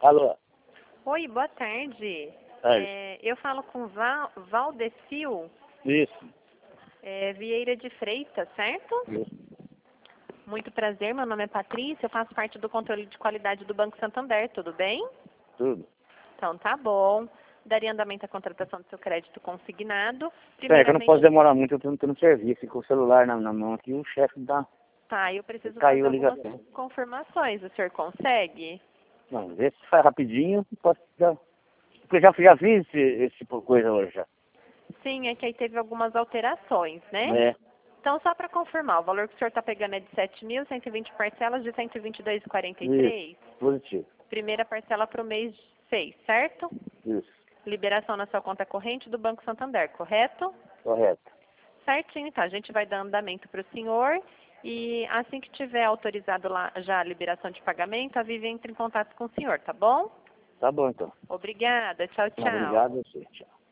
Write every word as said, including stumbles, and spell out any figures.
Alô? Oi, boa tarde. Oi. É, eu falo com Val, Valdecil Isso. é, Vieira de Freitas, certo? Isso. Muito prazer, meu nome é Patrícia, eu faço parte do controle de qualidade do Banco Santander, tudo bem? Tudo. Então tá bom. Daria andamento à contratação do seu crédito consignado. Espera que eu não posso Primeiramente, demorar muito, eu tô tô no serviço, e com o celular na, na mão aqui, o chefe dá. tá, eu preciso fazer Caiu a algumas ligação. confirmações, o senhor consegue? Não, vê se faz rapidinho, posso já. Porque eu já, já fiz esse, esse tipo de coisa hoje já. Sim, é que aí teve algumas alterações, né? É. Então, só para confirmar, o valor que o senhor está pegando é de sete mil cento e vinte parcelas de cento e vinte e dois reais e quarenta e três Isso. centavos. Positivo. Primeira parcela para o mês seis, certo? Isso. Liberação na sua conta corrente do Banco Santander, correto? Correto. Certinho, tá. A gente vai dar andamento para o senhor e assim que tiver autorizado lá já a liberação de pagamento, a Vivi entra em contato com o senhor, tá bom? Tá bom então. Obrigada. Tchau, tchau. Obrigado a você. Tchau.